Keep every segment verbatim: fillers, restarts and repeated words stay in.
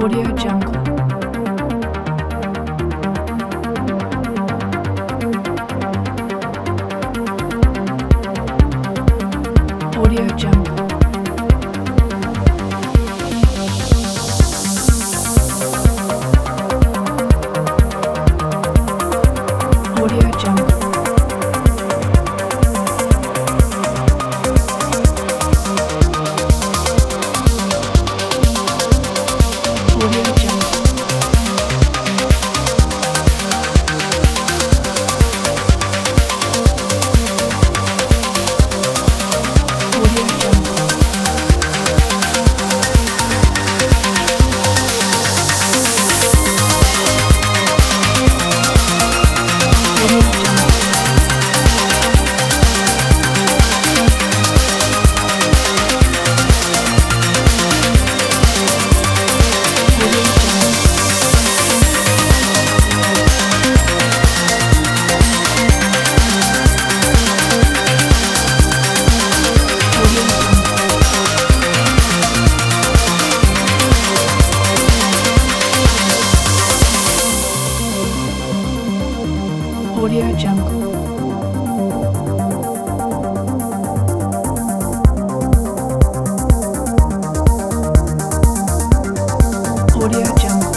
Audio Jungle. Audio Jungle. Audio Jungle. Audio Jungle. Audio Jungle. Audio Jungle. Audio Jungle. Audio Jungle. Audio Jungle. Audio Jungle.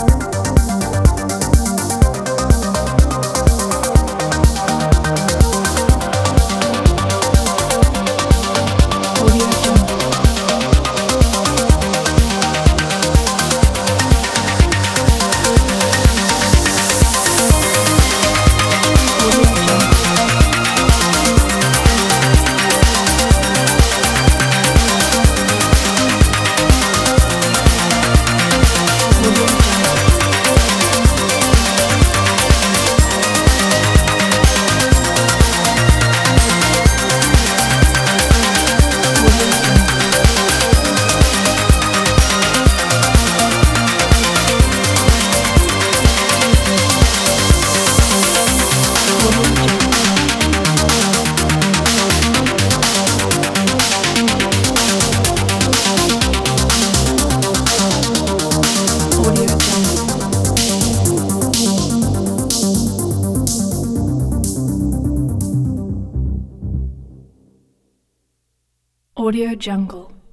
Audio Jungle. Audio Jungle. Audio Jungle. Audio Jungle. Audio Jungle. Audio Jungle. Audio Jungle.